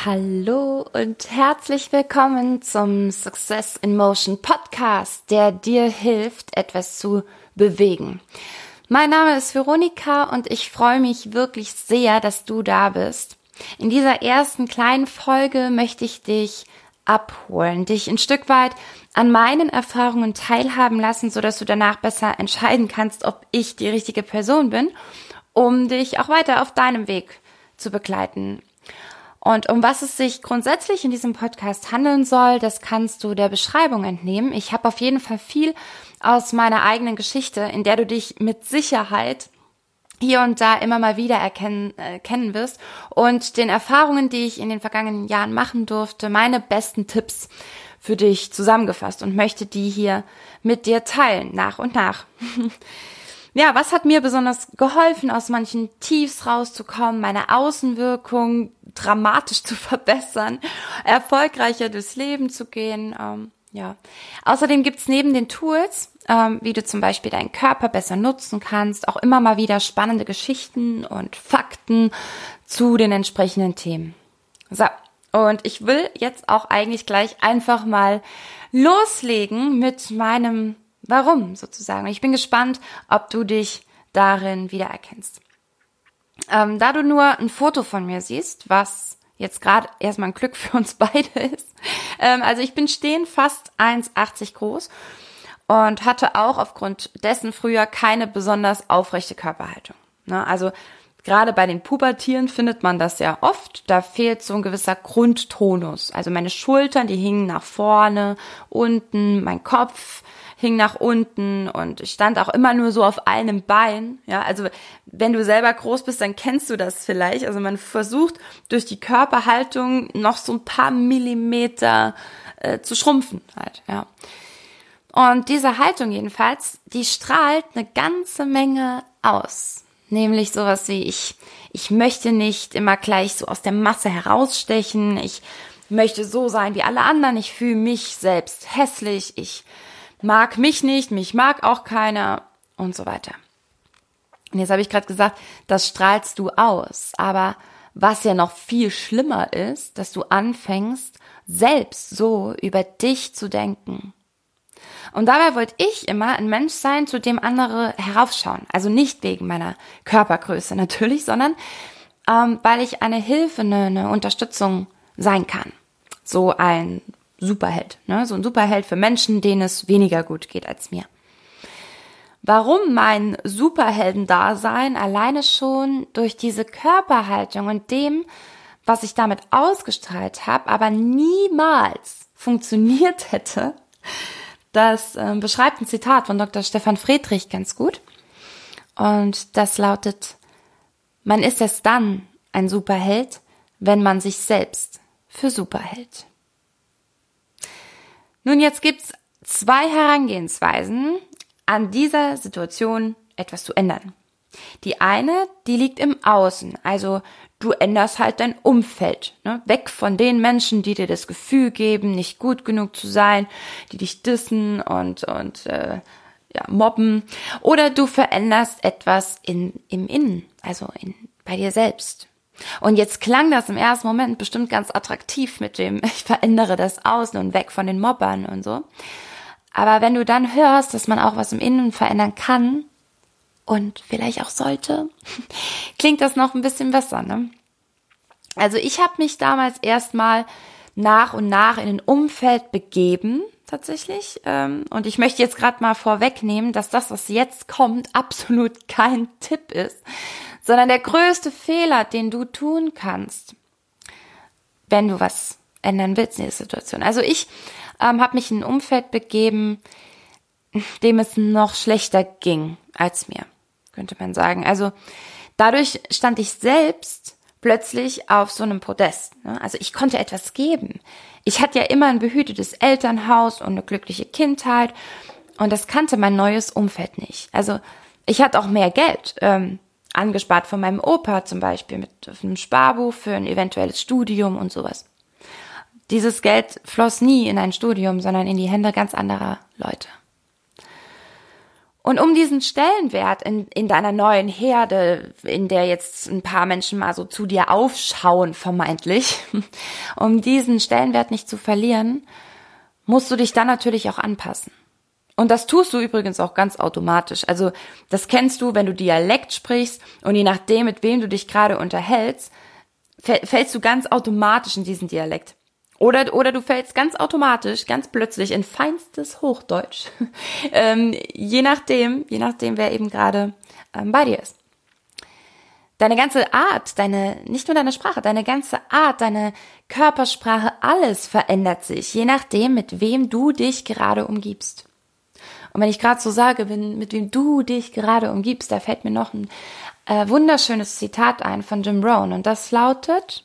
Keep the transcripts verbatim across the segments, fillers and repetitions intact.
Hallo und herzlich willkommen zum Success in Motion Podcast, der dir hilft, etwas zu bewegen. Mein Name ist Veronika und ich freue mich wirklich sehr, dass du da bist. In dieser ersten kleinen Folge möchte ich dich abholen, dich ein Stück weit an meinen Erfahrungen teilhaben lassen, sodass du danach besser entscheiden kannst, ob ich die richtige Person bin, um dich auch weiter auf deinem Weg zu begleiten. Und um was es sich grundsätzlich in diesem Podcast handeln soll, das kannst du der Beschreibung entnehmen. Ich habe auf jeden Fall viel aus meiner eigenen Geschichte, in der du dich mit Sicherheit hier und da immer mal wieder erkennen äh, kennen wirst und den Erfahrungen, die ich in den vergangenen Jahren machen durfte, meine besten Tipps für dich zusammengefasst und möchte die hier mit dir teilen, nach und nach. Ja, was hat mir besonders geholfen, aus manchen Tiefs rauszukommen, meine Außenwirkung dramatisch zu verbessern, erfolgreicher durchs Leben zu gehen. Ähm, ja. Außerdem gibt's neben den Tools, ähm, wie du zum Beispiel deinen Körper besser nutzen kannst, auch immer mal wieder spannende Geschichten und Fakten zu den entsprechenden Themen. So, und ich will jetzt auch eigentlich gleich einfach mal loslegen mit meinem Warum sozusagen. Ich bin gespannt, ob du dich darin wiedererkennst. Ähm, da du nur ein Foto von mir siehst, was jetzt gerade erstmal ein Glück für uns beide ist. Ähm, also ich bin stehend fast eins Komma achtzig groß und hatte auch aufgrund dessen früher keine besonders aufrechte Körperhaltung. Ne? Also gerade bei den Pubertieren findet man das ja oft. Da fehlt so ein gewisser Grundtonus. Also meine Schultern, die hingen nach vorne, unten, mein Kopf hing nach unten und ich stand auch immer nur so auf einem Bein. Ja, also wenn du selber groß bist, dann kennst du das vielleicht. Also man versucht durch die Körperhaltung noch so ein paar Millimeter äh, zu schrumpfen halt, ja. Und diese Haltung jedenfalls, die strahlt eine ganze Menge aus. Nämlich sowas wie ich, ich möchte nicht immer gleich so aus der Masse herausstechen. Ich möchte so sein wie alle anderen. Ich fühle mich selbst hässlich. Ich mag mich nicht, mich mag auch keiner und so weiter. Und jetzt habe ich gerade gesagt, das strahlst du aus. Aber was ja noch viel schlimmer ist, dass du anfängst, selbst so über dich zu denken. Und dabei wollte ich immer ein Mensch sein, zu dem andere heraufschauen. Also nicht wegen meiner Körpergröße natürlich, sondern ähm, weil ich eine Hilfe, eine, eine Unterstützung sein kann. So ein Superheld, ne? So ein Superheld für Menschen, denen es weniger gut geht als mir. Warum mein Superheldendasein? Alleine schon durch diese Körperhaltung und dem, was ich damit ausgestrahlt habe, aber niemals funktioniert hätte. Das äh, beschreibt ein Zitat von Doktor Stefan Friedrich ganz gut. Und das lautet: Man ist erst dann ein Superheld, wenn man sich selbst für super hält. Nun, jetzt gibt's zwei Herangehensweisen, an dieser Situation etwas zu ändern. Die eine, die liegt im Außen, also du änderst halt dein Umfeld, ne? Weg von den Menschen, die dir das Gefühl geben, nicht gut genug zu sein, die dich dissen und und äh, ja, mobben. Oder du veränderst etwas in im Innen, also in bei dir selbst. Und jetzt klang das im ersten Moment bestimmt ganz attraktiv mit dem, ich verändere das Außen und weg von den Mobbern und so. Aber wenn du dann hörst, dass man auch was im Innen verändern kann und vielleicht auch sollte, klingt das noch ein bisschen besser, ne? Also ich habe mich damals erstmal nach und nach in ein Umfeld begeben, tatsächlich. Und ich möchte jetzt gerade mal vorwegnehmen, dass das, was jetzt kommt, absolut kein Tipp ist, sondern der größte Fehler, den du tun kannst, wenn du was ändern willst in der Situation. Also ich ähm, habe mich in ein Umfeld begeben, dem es noch schlechter ging als mir, könnte man sagen. Also dadurch stand ich selbst plötzlich auf so einem Podest, ne? Also ich konnte etwas geben. Ich hatte ja immer ein behütetes Elternhaus und eine glückliche Kindheit und das kannte mein neues Umfeld nicht. Also ich hatte auch mehr Geld, ähm, angespart von meinem Opa zum Beispiel mit einem Sparbuch für ein eventuelles Studium und sowas. Dieses Geld floss nie in ein Studium, sondern in die Hände ganz anderer Leute. Und um diesen Stellenwert in, in deiner neuen Herde, in der jetzt ein paar Menschen mal so zu dir aufschauen, vermeintlich, um diesen Stellenwert nicht zu verlieren, musst du dich dann natürlich auch anpassen. Und das tust du übrigens auch ganz automatisch. Also das kennst du, wenn du Dialekt sprichst und je nachdem, mit wem du dich gerade unterhältst, fällst du ganz automatisch in diesen Dialekt. Oder, oder du fällst ganz automatisch, ganz plötzlich in feinstes Hochdeutsch. ähm, je nachdem, je nachdem, wer eben gerade ähm, bei dir ist. Deine ganze Art, deine, nicht nur deine Sprache, deine ganze Art, deine Körpersprache, alles verändert sich, je nachdem, mit wem du dich gerade umgibst. Und wenn ich gerade so sage, wenn, mit wem du dich gerade umgibst, da fällt mir noch ein äh, wunderschönes Zitat ein von Jim Rohn. Und das lautet,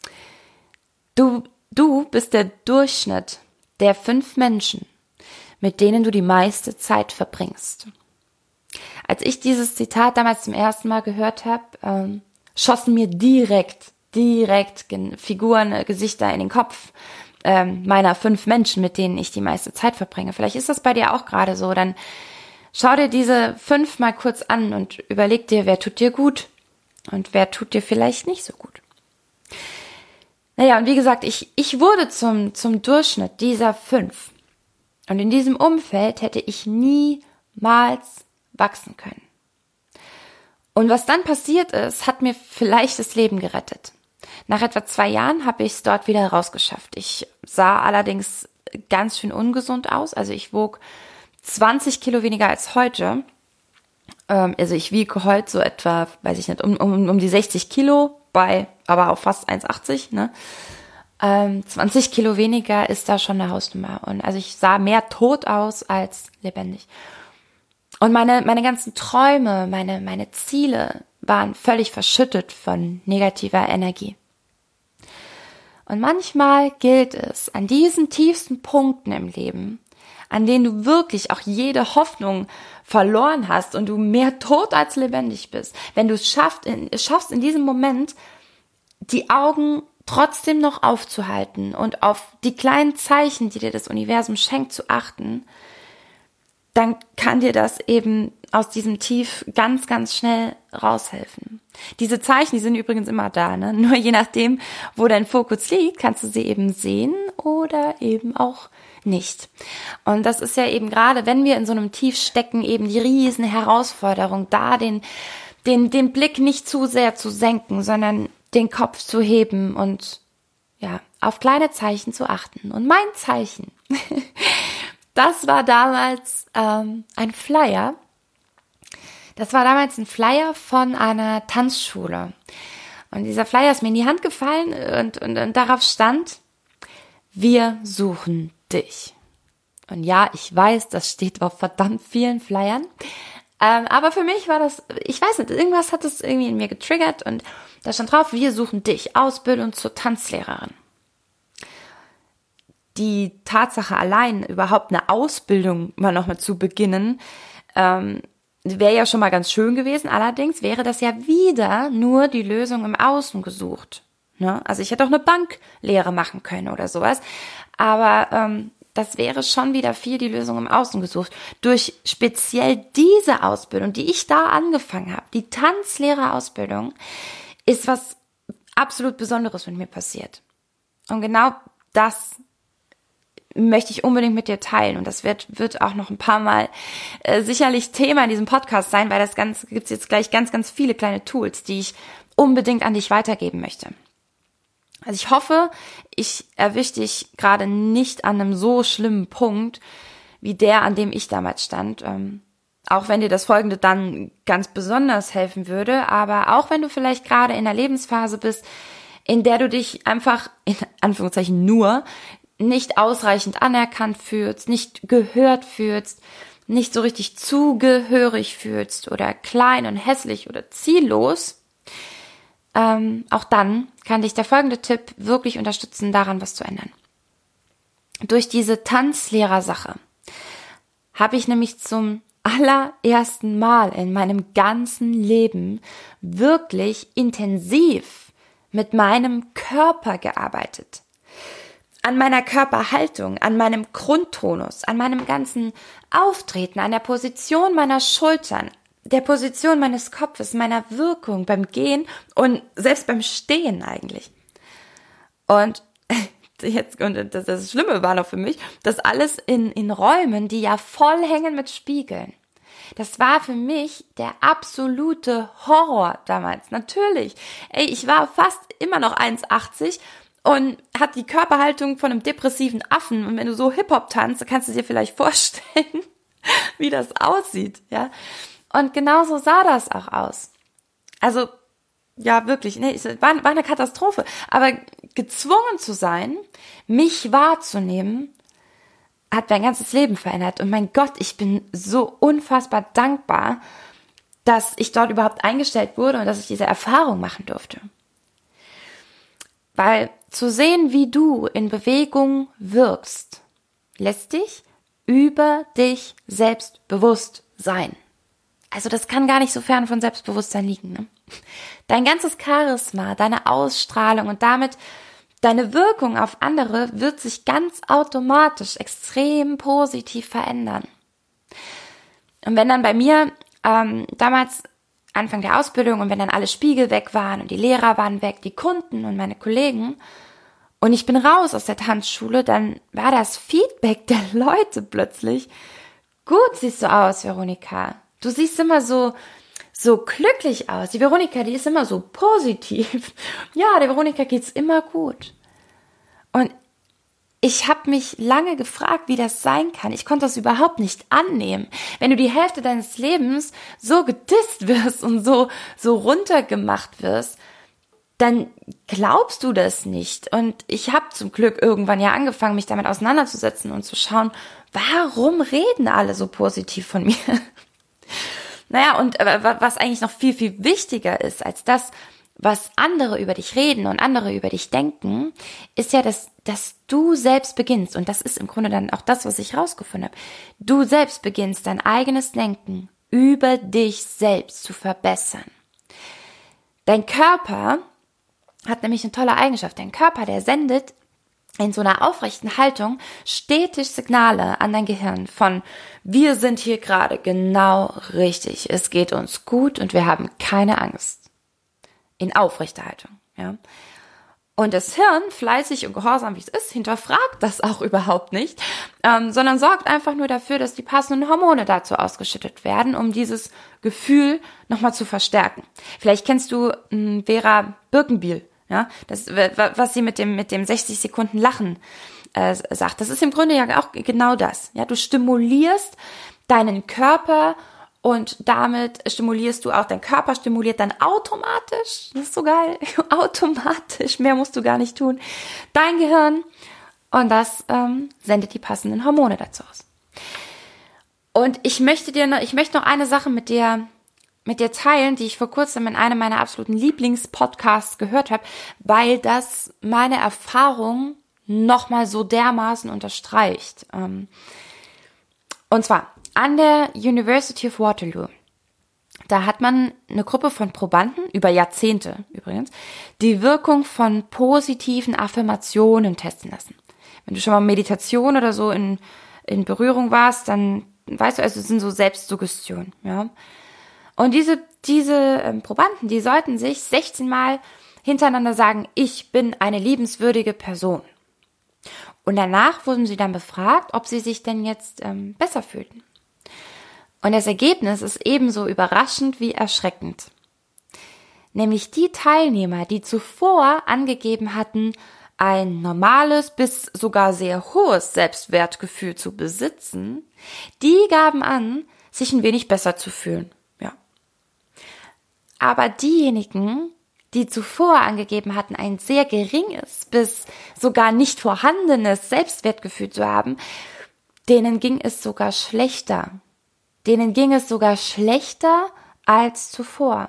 du Du bist der Durchschnitt der fünf Menschen, mit denen du die meiste Zeit verbringst. Als ich dieses Zitat damals zum ersten Mal gehört habe, ähm, schossen mir direkt, direkt Figuren, äh, Gesichter in den Kopf ähm, meiner fünf Menschen, mit denen ich die meiste Zeit verbringe. Vielleicht ist das bei dir auch gerade so. Dann schau dir diese fünf mal kurz an und überleg dir, wer tut dir gut und wer tut dir vielleicht nicht so gut. Naja, und wie gesagt, ich, ich wurde zum, zum Durchschnitt dieser fünf. Und in diesem Umfeld hätte ich niemals wachsen können. Und was dann passiert ist, hat mir vielleicht das Leben gerettet. Nach etwa zwei Jahren habe ich es dort wieder rausgeschafft. Ich sah allerdings ganz schön ungesund aus. Also ich wog zwanzig Kilo weniger als heute. Ähm, also ich wiege heute so etwa, weiß ich nicht, um, um, um die sechzig Kilo. Bei, aber auch fast eins Komma achtzig, ne? Ähm, zwanzig Kilo weniger ist da schon eine Hausnummer. Und also ich sah mehr tot aus als lebendig. Und meine, meine ganzen Träume, meine, meine Ziele waren völlig verschüttet von negativer Energie. Und manchmal gilt es, an diesen tiefsten Punkten im Leben, an denen du wirklich auch jede Hoffnung verloren hast und du mehr tot als lebendig bist, wenn du es schaffst, in, schaffst in diesem Moment die Augen trotzdem noch aufzuhalten und auf die kleinen Zeichen, die dir das Universum schenkt, zu achten, dann kann dir das eben aus diesem Tief ganz, ganz schnell raushelfen. Diese Zeichen, die sind übrigens immer da, ne? Nur je nachdem, wo dein Fokus liegt, kannst du sie eben sehen oder eben auch nicht. Und das ist ja eben gerade, wenn wir in so einem Tief stecken, eben die riesen Herausforderung, da den, den, den Blick nicht zu sehr zu senken, sondern den Kopf zu heben und ja, auf kleine Zeichen zu achten. Und mein Zeichen, das war damals ähm, ein Flyer. Das war damals ein Flyer von einer Tanzschule. Und dieser Flyer ist mir in die Hand gefallen und, und, und darauf stand, wir suchen dich. Und ja, ich weiß, das steht auf verdammt vielen Flyern. Ähm, aber für mich war das, ich weiß nicht, irgendwas hat das irgendwie in mir getriggert und da stand drauf, wir suchen dich, Ausbildung zur Tanzlehrerin. Die Tatsache allein, überhaupt eine Ausbildung mal nochmal zu beginnen, ähm, wäre ja schon mal ganz schön gewesen. Allerdings wäre das ja wieder nur die Lösung im Außen gesucht. Ne? Also ich hätte auch eine Banklehre machen können oder sowas. Aber ähm, das wäre schon wieder viel die Lösung im Außen gesucht. Durch speziell diese Ausbildung, die ich da angefangen habe, die Tanzlehrerausbildung, ist was absolut Besonderes mit mir passiert. Und genau das möchte ich unbedingt mit dir teilen. Und das wird wird auch noch ein paar Mal äh, sicherlich Thema in diesem Podcast sein, weil das Ganze gibt's jetzt gleich ganz, ganz viele kleine Tools, die ich unbedingt an dich weitergeben möchte. Also ich hoffe, ich erwische dich gerade nicht an einem so schlimmen Punkt, wie der, an dem ich damals stand. Ähm, auch wenn dir das Folgende dann ganz besonders helfen würde, aber auch wenn du vielleicht gerade in einer Lebensphase bist, in der du dich einfach, in Anführungszeichen nur, nicht ausreichend anerkannt fühlst, nicht gehört fühlst, nicht so richtig zugehörig fühlst oder klein und hässlich oder ziellos, ähm, auch dann kann dich der folgende Tipp wirklich unterstützen, daran was zu ändern. Durch diese Tanzlehrersache habe ich nämlich zum allerersten Mal in meinem ganzen Leben wirklich intensiv mit meinem Körper gearbeitet. an meiner Körperhaltung, an meinem Grundtonus, an meinem ganzen Auftreten, an der Position meiner Schultern, der Position meines Kopfes, meiner Wirkung beim Gehen und selbst beim Stehen eigentlich. Und jetzt, und das, das Schlimme war noch für mich, das alles in, in Räumen, die ja voll hängen mit Spiegeln. Das war für mich der absolute Horror damals. Natürlich. Ey, ich war fast immer noch eins achtzig und hatte die Körperhaltung von einem depressiven Affen. Und wenn du so Hip-Hop tanzt, kannst du dir vielleicht vorstellen, wie das aussieht, ja. Und genauso sah das auch aus. Also, ja, wirklich, nee, es war, war eine Katastrophe. Aber gezwungen zu sein, mich wahrzunehmen, hat mein ganzes Leben verändert. Und mein Gott, ich bin so unfassbar dankbar, dass ich dort überhaupt eingestellt wurde und dass ich diese Erfahrung machen durfte. Weil zu sehen, wie du in Bewegung wirkst, lässt dich über dich selbstbewusst sein. Also das kann gar nicht so fern von Selbstbewusstsein liegen, ne? Dein ganzes Charisma, deine Ausstrahlung und damit deine Wirkung auf andere wird sich ganz automatisch extrem positiv verändern. Und wenn dann bei mir ähm, damals Anfang der Ausbildung und wenn dann alle Spiegel weg waren und die Lehrer waren weg, die Kunden und meine Kollegen und ich bin raus aus der Tanzschule, dann war das Feedback der Leute plötzlich: Gut siehst du aus, Veronika. Du siehst immer so so glücklich aus. Die Veronika, die ist immer so positiv. Ja, der Veronika geht's immer gut. Und ich habe mich lange gefragt, wie das sein kann. Ich konnte das überhaupt nicht annehmen. Wenn du die Hälfte deines Lebens so gedisst wirst und so so runtergemacht wirst, dann glaubst du das nicht. Und ich habe zum Glück irgendwann ja angefangen, mich damit auseinanderzusetzen und zu schauen, warum reden alle so positiv von mir? Naja, und was eigentlich noch viel, viel wichtiger ist als das, was andere über dich reden und andere über dich denken, ist ja, dass, dass du selbst beginnst, und das ist im Grunde dann auch das, was ich rausgefunden habe, du selbst beginnst, dein eigenes Denken über dich selbst zu verbessern. Dein Körper hat nämlich eine tolle Eigenschaft. Dein Körper, der sendet in so einer aufrechten Haltung stetig Signale an dein Gehirn von: Wir sind hier gerade genau richtig, es geht uns gut und wir haben keine Angst. In aufrechter Haltung, ja. Und das Hirn, fleißig und gehorsam wie es ist, hinterfragt das auch überhaupt nicht, ähm, sondern sorgt einfach nur dafür, dass die passenden Hormone dazu ausgeschüttet werden, um dieses Gefühl nochmal zu verstärken. Vielleicht kennst du mh, Vera Birkenbiel. Ja, das, was sie mit dem, mit dem sechzig Sekunden Lachen äh, sagt, das ist im Grunde ja auch genau das. Ja, du stimulierst deinen Körper und damit stimulierst du auch, dein Körper stimuliert dann automatisch, das ist so geil, automatisch, mehr musst du gar nicht tun, dein Gehirn, und das ähm, sendet die passenden Hormone dazu aus. Und ich möchte dir noch, ich möchte noch eine Sache mit dir mit dir teilen, die ich vor kurzem in einem meiner absoluten Lieblingspodcasts gehört habe, weil das meine Erfahrung nochmal so dermaßen unterstreicht. Und zwar an der University of Waterloo. Da hat man eine Gruppe von Probanden, über Jahrzehnte übrigens, die Wirkung von positiven Affirmationen testen lassen. Wenn du schon mal Meditation oder so in, in Berührung warst, dann weißt du, also es sind so Selbstsuggestionen, ja. Und diese, diese ähm, Probanden, die sollten sich sechzehn Mal hintereinander sagen: Ich bin eine liebenswürdige Person. Und danach wurden sie dann befragt, ob sie sich denn jetzt ähm, besser fühlten. Und das Ergebnis ist ebenso überraschend wie erschreckend. Nämlich die Teilnehmer, die zuvor angegeben hatten, ein normales bis sogar sehr hohes Selbstwertgefühl zu besitzen, die gaben an, sich ein wenig besser zu fühlen. Aber diejenigen, die zuvor angegeben hatten, ein sehr geringes bis sogar nicht vorhandenes Selbstwertgefühl zu haben, denen ging es sogar schlechter. Denen ging es sogar schlechter als zuvor.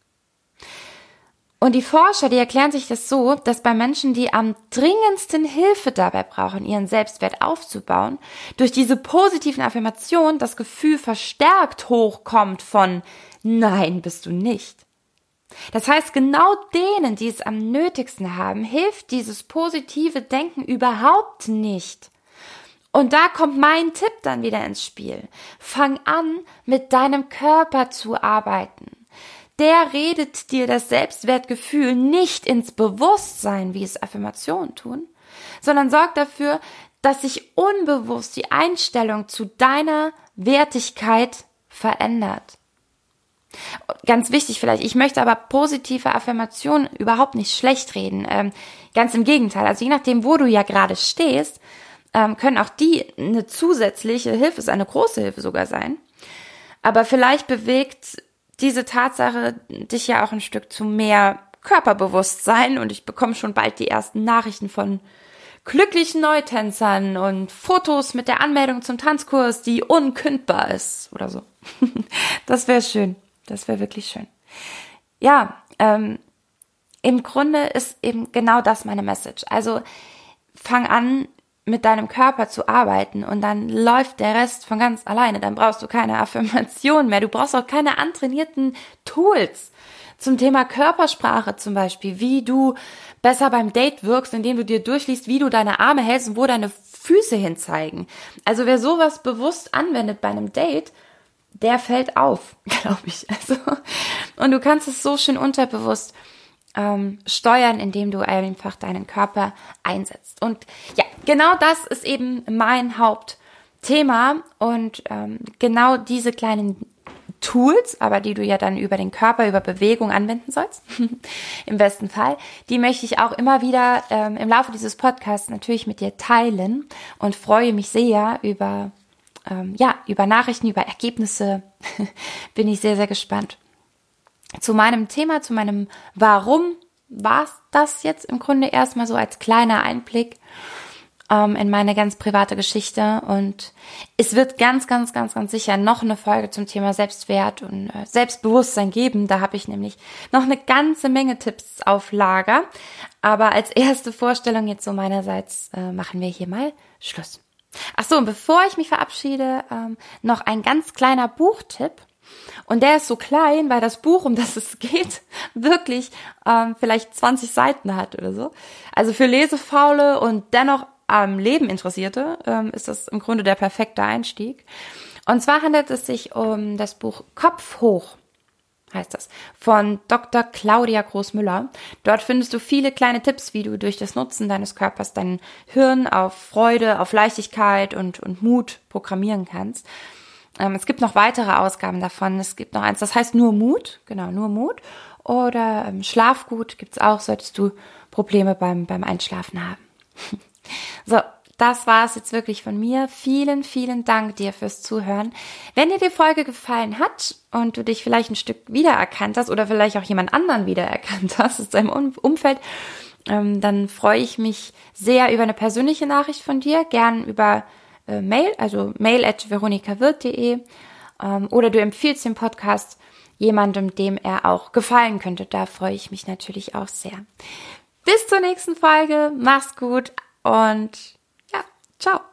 Und die Forscher, die erklären sich das so, dass bei Menschen, die am dringendsten Hilfe dabei brauchen, ihren Selbstwert aufzubauen, durch diese positiven Affirmationen das Gefühl verstärkt hochkommt von: Nein, bist du nicht. Das heißt, genau denen, die es am nötigsten haben, hilft dieses positive Denken überhaupt nicht. Und da kommt mein Tipp dann wieder ins Spiel. Fang an, mit deinem Körper zu arbeiten. Der redet dir das Selbstwertgefühl nicht ins Bewusstsein, wie es Affirmationen tun, sondern sorgt dafür, dass sich unbewusst die Einstellung zu deiner Wertigkeit verändert. Ganz wichtig vielleicht, ich möchte aber positive Affirmationen überhaupt nicht schlecht reden. Ähm, ganz im Gegenteil, also je nachdem, wo du ja gerade stehst, ähm, können auch die eine zusätzliche Hilfe, ist eine große Hilfe sogar sein. Aber vielleicht bewegt diese Tatsache dich ja auch ein Stück zu mehr Körperbewusstsein und ich bekomme schon bald die ersten Nachrichten von glücklichen Neutänzern und Fotos mit der Anmeldung zum Tanzkurs, die unkündbar ist oder so. Das wäre schön. Das wäre wirklich schön. Ja, ähm, im Grunde ist eben genau das meine Message. Also fang an, mit deinem Körper zu arbeiten und dann läuft der Rest von ganz alleine. Dann brauchst du keine Affirmation mehr. Du brauchst auch keine antrainierten Tools zum Thema Körpersprache zum Beispiel, wie du besser beim Date wirkst, indem du dir durchliest, wie du deine Arme hältst und wo deine Füße hinzeigen. Also wer sowas bewusst anwendet bei einem Date, der fällt auf, glaube ich. Also, und du kannst es so schön unterbewusst ähm, steuern, indem du einfach deinen Körper einsetzt. Und ja, genau das ist eben mein Hauptthema und ähm, genau diese kleinen Tools, aber die du ja dann über den Körper, über Bewegung anwenden sollst, im besten Fall, die möchte ich auch immer wieder ähm, im Laufe dieses Podcasts natürlich mit dir teilen und freue mich sehr über Ähm, ja, über Nachrichten, über Ergebnisse bin ich sehr, sehr gespannt. Zu meinem Thema, zu meinem Warum war es das jetzt im Grunde erstmal so als kleiner Einblick ähm, in meine ganz private Geschichte und es wird ganz, ganz, ganz, ganz sicher noch eine Folge zum Thema Selbstwert und äh, Selbstbewusstsein geben. Da habe ich nämlich noch eine ganze Menge Tipps auf Lager, aber als erste Vorstellung jetzt so meinerseits äh, machen wir hier mal Schluss. Ach so, und bevor ich mich verabschiede, ähm, noch ein ganz kleiner Buchtipp. Und der ist so klein, weil das Buch, um das es geht, wirklich ähm, vielleicht zwanzig Seiten hat oder so. Also für Lesefaule und dennoch am Leben Interessierte ähm, ist das im Grunde der perfekte Einstieg. Und zwar handelt es sich um das Buch Kopf hoch, heißt das, von Doktor Claudia Großmüller. Dort findest du viele kleine Tipps, wie du durch das Nutzen deines Körpers dein Hirn auf Freude, auf Leichtigkeit und, und Mut programmieren kannst. Ähm, es gibt noch weitere Ausgaben davon. Es gibt noch eins, das heißt nur Mut, genau, nur Mut. Oder ähm, Schlafgut gibt's auch, solltest du Probleme beim, beim Einschlafen haben. So, das war es jetzt wirklich von mir. Vielen, vielen Dank dir fürs Zuhören. Wenn dir die Folge gefallen hat und du dich vielleicht ein Stück wiedererkannt hast oder vielleicht auch jemand anderen wiedererkannt hast aus deinem Umfeld, ähm, dann freue ich mich sehr über eine persönliche Nachricht von dir, gern über äh, Mail, also mail at veronikawirth punkt de ähm, oder du empfiehlst den Podcast jemandem, dem er auch gefallen könnte. Da freue ich mich natürlich auch sehr. Bis zur nächsten Folge. Mach's gut und ciao.